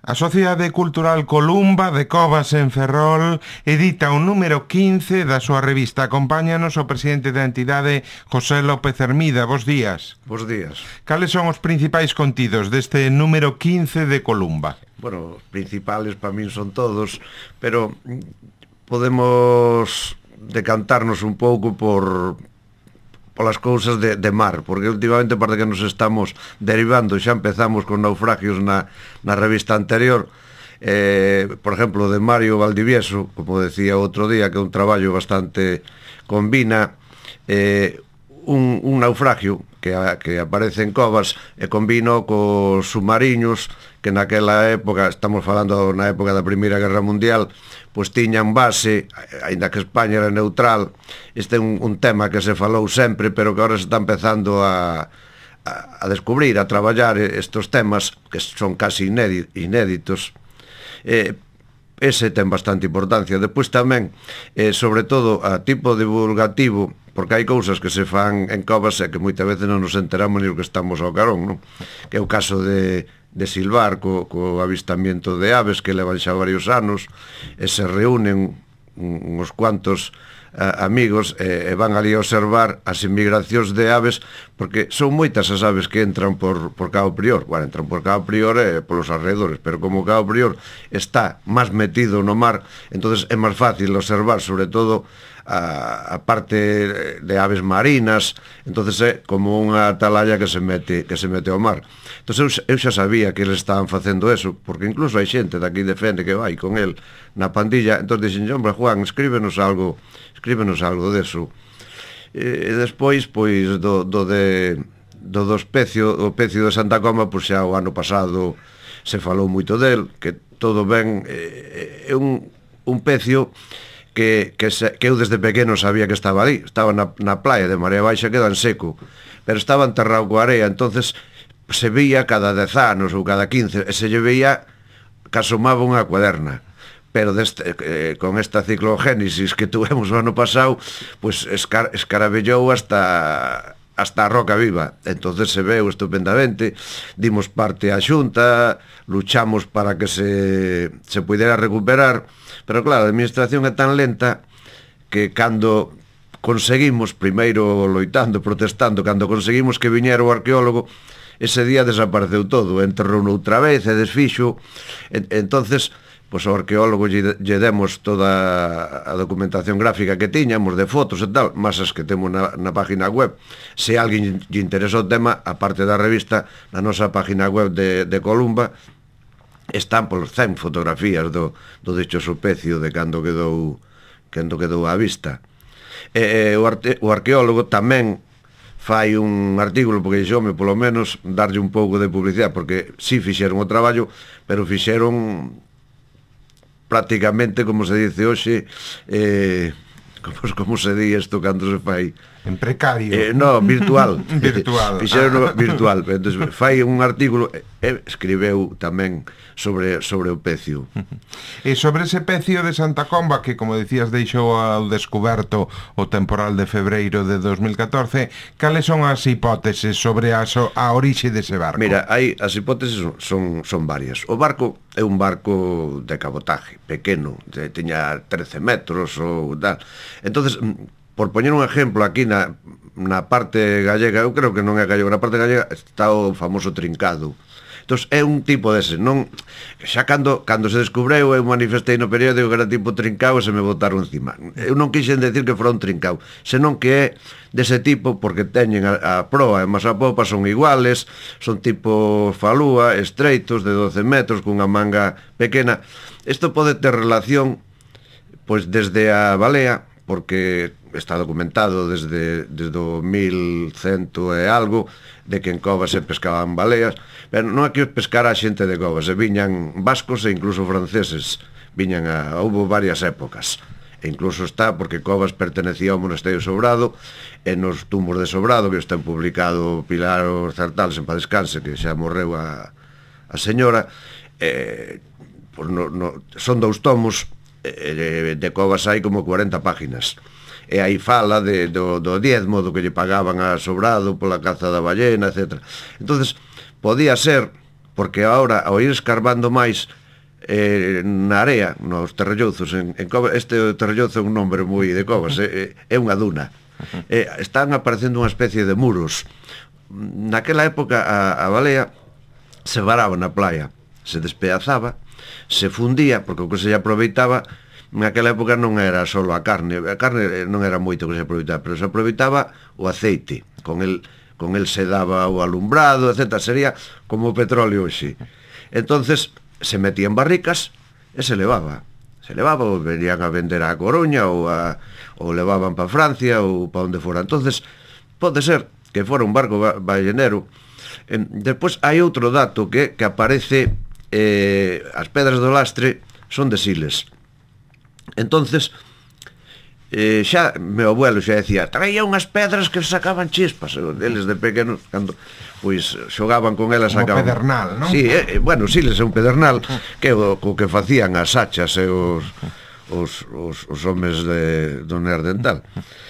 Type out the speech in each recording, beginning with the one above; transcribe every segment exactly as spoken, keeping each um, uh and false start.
A Sociedade Cultural Columba de Covas en Ferrol edita o número quince da súa revista. Acompáñanos o presidente da entidade, José López Hermida. Bos días. Bos días. Cales son os principais contidos deste número quince de Columba? Bueno, os principales para min son todos, pero podemos decantarnos un pouco por polas cousas de, de mar, porque últimamente parece que nos estamos derivando, xa empezamos con naufragios na, na revista anterior, eh, por exemplo, de Mario Valdivieso, como decía outro día, que é un traballo bastante combina eh, un, un naufragio que, a, que aparece en Covas e combino cos submariños que naquela época, estamos falando na época da Primeira Guerra Mundial, pois tiñan base, aínda que España era neutral. Este é un, un tema que se falou sempre, pero que agora se está empezando a, a, a descubrir, a traballar estos temas que son casi inéditos. Eh, ese ten bastante importancia. Depois tamén, eh, sobre todo, a tipo divulgativo, porque hai cousas que se fan en Covas e que moitas veces non nos enteramos ni o que estamos ao carón, non? Que é o caso de de silvar co, co avistamiento de aves que levan xa varios anos e se reúnen uns cuantos a, amigos e, e van ali a observar as inmigracións de aves, porque son moitas as aves que entran por, por Cabo Prior. Bueno, entran por Cabo Prior e polos alrededores, pero como Cabo Prior está máis metido no mar, entonces é máis fácil observar, sobre todo a, a parte de aves marinas. Entonces é como unha atalaya que se mete que se mete ao mar. Entonces eu, eu xa sabía que eles estaban facendo eso, porque incluso hai xente daqui defende que vai con el na pandilla. Entonces dixen, hombre, Juan, escríbenos algo, escríbenos algo deso. E despois, pois, do, do de do, do especio, o pecio de Santa Coma, pois xa o ano pasado se falou moito del, que todo ben, é un, un pecio que, que, se, que eu desde pequeno sabía que estaba ali, estaba na, na playa de Marea Baixa, queda en seco, pero estaba enterrado coa area. Entonces se veía cada dez anos ou cada quince, e se lle veía que asomaba unha cuaderna. Pero deste, eh, con esta ciclogénesis que tuvemos o ano pasado, pues escar, escarabellou hasta hasta a roca viva. Entonces se veu estupendamente, dimos parte á Xunta, luchamos para que se, se puidera recuperar, pero claro, a administración é tan lenta que cando conseguimos, primeiro loitando, protestando, cando conseguimos que viñera o arqueólogo, ese día desapareceu todo, enterrou outra vez e desfixo. Entonces, pois ao arqueólogo lle, lle demos toda a documentación gráfica que tiñamos, de fotos e tal, más as que temos na, na página web. Se alguén lle interesa o tema, a parte da revista, na nosa página web de, de Columba, están por cen fotografías do, do dichoso pecio de cando quedou, cando quedou á vista. E, e o, arte, o arqueólogo tamén fai un artículo, porque xome, polo menos, darlle un pouco de publicidade, porque si fixeron o traballo, pero fixeron prácticamente, como se dice hoxe, eh, como, como se di isto cando se fai en precario, eh, no, virtual virtual, fixeron virtual. Entonces, fai un artículo e escribeu tamén sobre, sobre o pecio. E sobre ese pecio de Santa Comba, que, como decías, deixou ao descoberto o temporal de febreiro de dos mil catorce, cales son as hipóteses sobre a, so, a orixe dese barco? Mira, hai, as hipóteses son, son varias. O barco é un barco de cabotaje, pequeno, de, tiña trece metros ou tal. Entonces, por poñer un exemplo, aquí na, na parte gallega, eu creo que non é gallego, na parte gallega está o famoso trincado. Entón, é un tipo dese, non, xa cando, cando se descubreu, eu manifestei no periódico que era tipo trincao e se me botaron encima. Eu non quixen decir que fora un trincao, senón que é dese tipo, porque teñen a, a proa e máis a popa, son iguales, son tipo falúa, estreitos, de doce metros, cunha manga pequena. Isto pode ter relación, pois, desde a balea, porque está documentado desde, desde o mil cento e algo, de que en Covas se pescaban baleas, pero non é que os pescara a xente de Covas, se viñan vascos e incluso franceses, viñan a, houve varias épocas, e incluso está, porque Covas pertenecía ao monasterio Sobrado, e nos tumbos de Sobrado, que está publicado Pilar Orzartal, sen pa descanse, que xa morreu a, a señora, eh, pues no, no, son dous tomos, eh, de Covas hai como cuarenta páginas, e aí fala de, do, do diezmo, do que lle pagaban a Sobrado pola caza da ballena, etcétera. Entonces, podía ser, porque agora, ao ir escarbando máis eh, na area, nos terrellouzos, en, en Covas, este terrellouzo é un nombre moi de Covas, é, é unha duna, eh, están aparecendo unha especie de muros. Naquela época a, a balea se varaba na playa, se despedazaba, se fundía, porque o que se aproveitaba naquela época non era só a carne, a carne non era moito que se aproveitaba, pero se aproveitaba o aceite, con el, con el se daba o alumbrado, etcétera, sería como o petróleo hoxe. Entonces se metían barricas e se levaba, se levaba, ou venían a vender a Coruña, ou, a, ou levaban para Francia, ou para onde fora. Entonces pode ser que fora un barco ballenero. Eh, despois hai outro dato que, que aparece, eh, as pedras do lastre son de Siles. Entonces eh, xa meu abuelo xa decía, traía unhas pedras que sacaban chispas. Eles de pequenos, cando pois xogaban con elas, sacaban. Como pedernal, non? Sí, eh, bueno, Siles é un pedernal que o, co que facían as hachas e os os, os, os homes de, do Neandertal.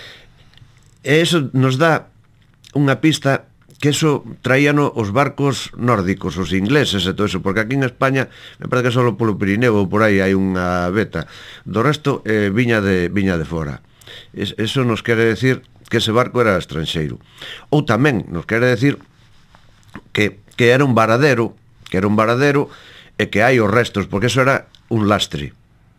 E iso nos dá unha pista que eso traíano os barcos nórdicos, os ingleses e todo eso, porque aquí en España me parece que só polo Pirineo ou por aí hai unha veta, do resto eh, viña de viña de fora. Es, eso nos quere decir que ese barco era estranxeiro. Ou tamén nos quere decir que, que era un varadero, que era un varadero e que hai os restos, porque eso era un lastre.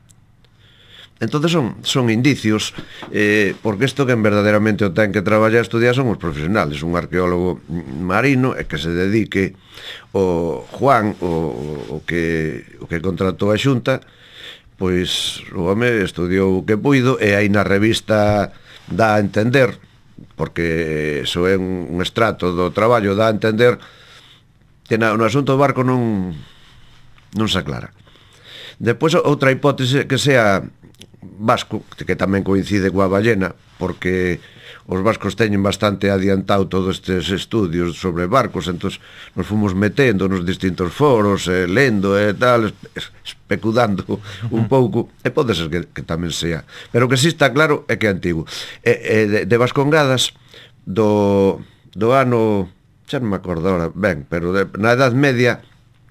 Entonces son, son indicios, eh, porque isto que verdadeiramente o ten que traballar e estudiar son os profesionales, un arqueólogo marino e que se dedique o Juan, o, o, que, o que contratou a Xunta, pois o home estudiou o que puido e aí na revista dá a entender, porque iso é un, un extrato do traballo, dá a entender que na, no asunto do barco non, non se aclara. Depois outra hipótese que sea vasco, que tamén coincide coa ballena, porque os vascos teñen bastante adiantado todos estes estudios sobre barcos, entón nos fomos metendo nos distintos foros, eh, lendo e tal, especulando un pouco, e pode ser que, que tamén sea, pero que si está claro é que é antigo. E, e de, de Vascongadas do, do ano, xa non me acordo ahora ben, pero de, na Edad Media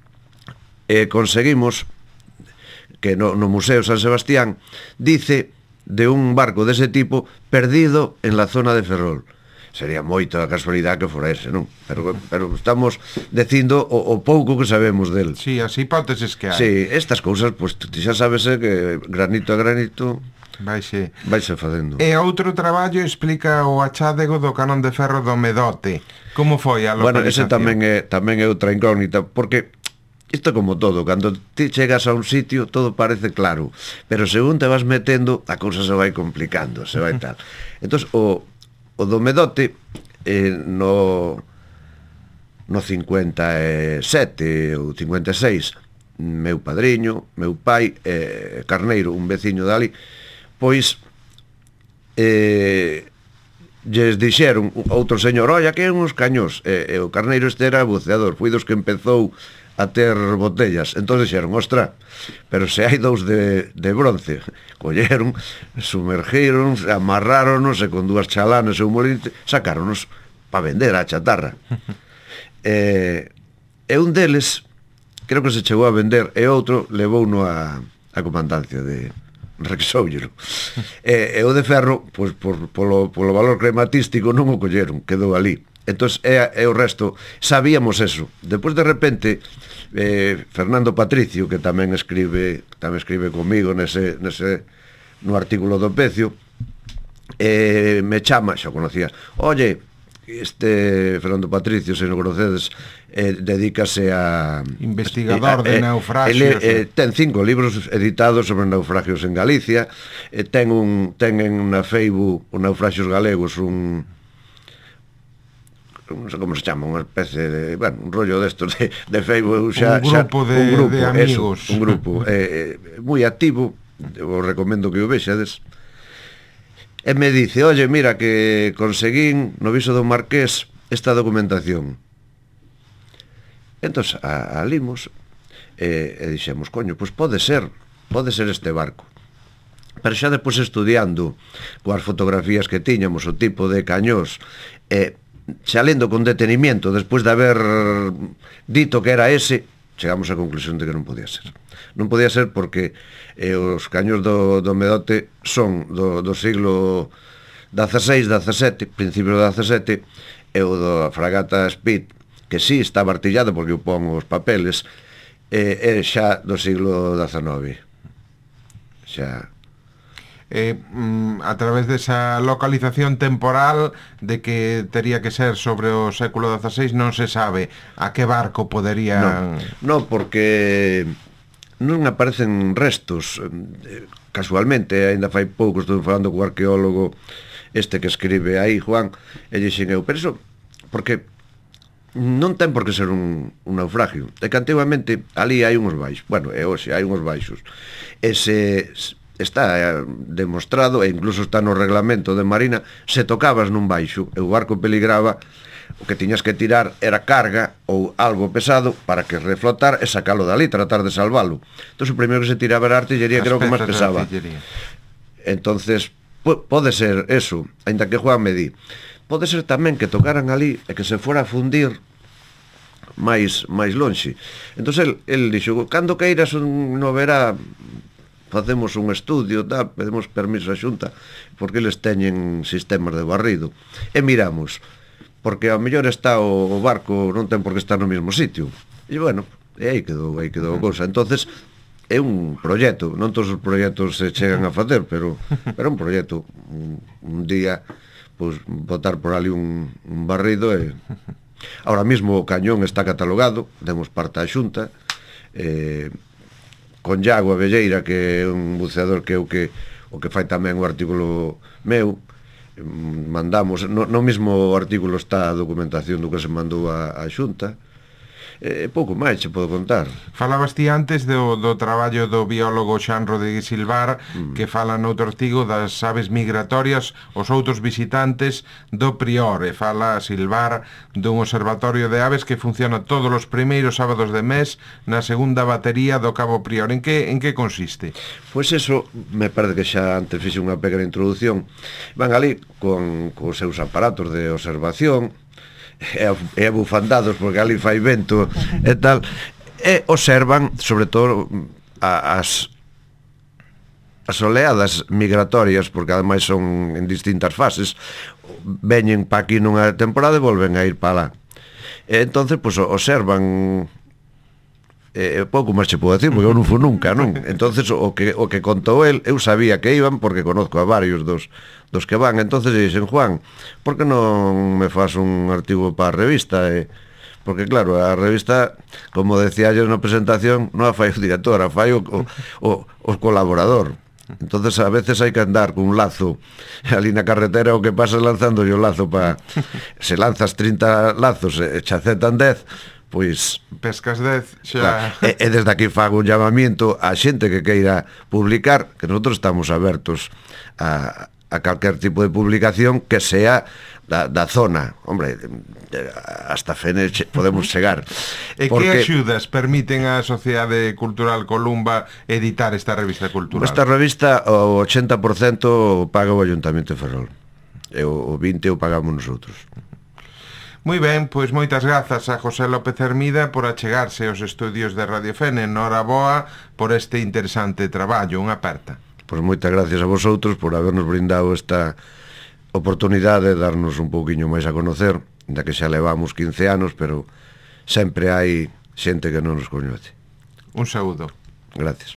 eh, conseguimos que no, no Museo San Sebastián dice de un barco dese tipo perdido en la zona de Ferrol. Sería moita a casualidade que fora ese, non? Pero, pero estamos dicindo o, o pouco que sabemos del. Sí, as hipóteses que hai. Sí, estas cousas, pois pues, xa sabes eh, que granito a granito Vaise vaise facendo. E outro traballo explica o achádego do canón de ferro do Medote. Como foi a localización? Bueno, ese tamén é, tamén é outra incógnita, porque isto como todo, cando ti chegas a un sitio todo parece claro, pero según te vas metendo a cousa se vai complicando, se vai tal. Entón, o, o do Medote eh, no no cincuenta e sete ou cincuenta e seis, meu padriño, meu pai, eh, Carneiro, un veciño dali, pois eh, lles dixeron outro señor, olla, que é uns cañós, e, e o Carneiro este era buceador, foi dos que empezou a ter botellas. Entón dixeron, ostra, pero se hai dous de, de bronce. Colleron, sumergiron, amarráronos e con dúas chalanes e un molinte sacáronos para vender a chatarra. e, e un deles creo que se chegou a vender e outro levouno a, a comandancia de Rexóllero. e, e o de ferro, pois, por, polo, polo valor crematístico non o colleron, quedou ali. Entón, é, é o resto, sabíamos eso. Depois de repente eh, Fernando Patricio, que tamén escribe tamén escribe comigo nese, nese no artículo do Pecio, eh, me chama, xa conocías, oye, este Fernando Patricio, se non conocedes, eh, dedícase a investigador eh, de naufragios. Ele, eh, ten cinco libros editados sobre naufragios en Galicia, eh, ten un ten en na Facebook os naufragios galegos un non sei como se chama, unha especie de, bueno, un rollo destos de, de Facebook xa, un grupo, xa, de, un grupo de amigos, eso, un grupo eh, eh, moi activo, os recomendo que o vexades. E me dice, oye, mira que conseguín no Viso do Marqués esta documentación. Entón, a, a limos e, e dixemos, coño, pois pode ser, pode ser este barco. Pero xa depois estudiando coas fotografías que tiñamos, o tipo de cañós, e xa lendo con detenimiento, despois de haber dito que era ese, chegamos á conclusión de que non podía ser. Non podía ser porque eh, os caños do, do Medote son do, do siglo dieciséis, diecisiete, principio do diecisiete, e o da fragata Speed, que sí estaba artillado porque eu pon os papeles, e eh, xa do siglo diecinueve. Xa... Eh, mm, a través desa localización temporal de que tería que ser sobre o século dieciséis non se sabe a que barco poderían... Non, no, porque non aparecen restos. Casualmente, aínda fai pouco estou falando co arqueólogo este que escribe aí, Juan, e dixen eu, pero iso, porque non ten por que ser un, un naufragio. É que antigamente ali hai uns baixos, bueno, e hoxe hai uns baixos, e se... está demostrado, e incluso está no reglamento de Marina, se tocabas nun baixo e o barco peligraba, o que tiñas que tirar era carga ou algo pesado para que reflotar e sacalo dali, tratar de salvalo. Entón o primeiro que se tiraba era a artillería, que era o que máis pesaba. Entonces pode ser eso, ainda que Juan me di, pode ser tamén que tocaran ali e que se fora a fundir máis máis lonxe. Entón el, el dixo, cando queiras no verá, facemos un estudio, tal, pedimos permiso a Xunta, porque eles teñen sistemas de barrido, e miramos, porque ao mellor está o barco, non ten por que estar no mesmo sitio, e bueno, e aí quedou, aí quedou a cousa. Entonces é un proxecto, non todos os proxectos se chegan a facer, pero é un proxecto, un, un día, pois, botar por ali un, un barrido, e ahora mismo o cañón está catalogado, demos parte á Xunta, e con Iago Abelleira, que é un buceador que é o que o que fai tamén o artículo meu, mandamos, no, no mesmo artículo está a documentación do que se mandou a, a Xunta, e pouco máis se pode contar. Falabas ti antes do, do traballo do biólogo Xan Rodríguez Silvar, mm. que fala noutro artigo das aves migratorias, os outros visitantes do Prior, e fala Silvar dun observatorio de aves que funciona todos os primeiros sábados de mes na segunda batería do Cabo Prior. En que, en que consiste? Pois eso, me parece que xa antes fixe unha pequena introducción. Van ali con, con os seus aparatos de observación, e, e bufandados, porque ali fai vento e tal, e observan sobre todo a, as as oleadas migratorias, porque ademais son en distintas fases, veñen pa aquí nunha temporada e volven a ir pa lá, e entonces pues, observan, e pouco máis se pode decir, porque eu non fui nunca, non? Entonces o que, o que contou el, eu sabía que iban porque conozco a varios dos dos que van. Entonces dixen, Juan, por que non me faz un artigo para a revista? E, porque claro, a revista, como decía yo na presentación, non a fai o director, a fai o, o, o, o colaborador. Entonces a veces hai que andar con un lazo ali na carretera, o que pasa lanzando yo o lazo para... Se lanzas trinta lazos e xa acetan dez, pois... Pescas dez, xa... Claro, e, e desde aquí fago un llamamiento a xente que queira publicar, que nosotros estamos abertos a... a calquer tipo de publicación que sea da, da zona. Hombre, hasta Fene podemos chegar. E porque... que axudas permiten a Sociedade Cultural Columba editar esta revista cultural? Esta revista o ochenta por cento paga o Ayuntamento de Ferrol, e o vinte por cento o pagamos nosotros. Moi ben, pois moitas grazas a José López Hermida por achegarse aos estudios de Radio Fene. Noraboa por este interesante traballo. Unha aperta. Pois moitas gracias a vosotros por habernos brindado esta oportunidade de darnos un pouquiño máis a conocer, da que xa levamos quince anos, pero sempre hai xente que non nos coñece. Un saúdo. Gracias.